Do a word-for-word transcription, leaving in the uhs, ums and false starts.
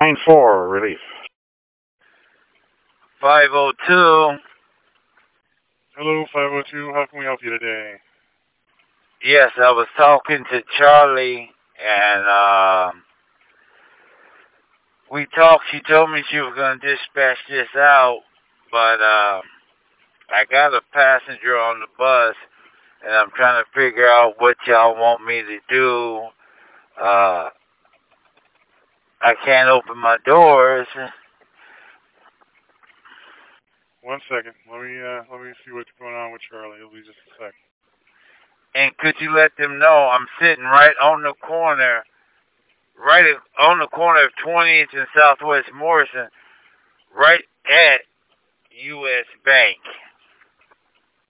nine four, relief. five oh two. Hello, five oh two. How can we help you today? Yes, I was talking to Charlie, and uh, we talked. She told me she was going to dispatch this out, but uh, I got a passenger on the bus, and I'm trying to figure out what y'all want me to do. Uh, I can't open my doors. One second. Let me uh, let me see what's going on with Charlie. It'll be just a second. And could you let them know I'm sitting right on the corner, right on the corner of twentieth and Southwest Morrison, right at U S Bank.